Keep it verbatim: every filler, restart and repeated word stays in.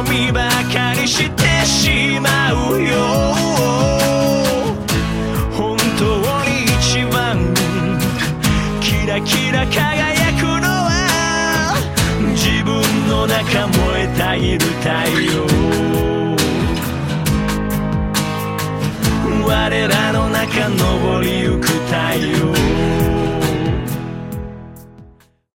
みばかりしてしまうよ。本当に一番キラキラ輝くのは自分の中燃えたいる太陽。我らの中昇りゆく太陽。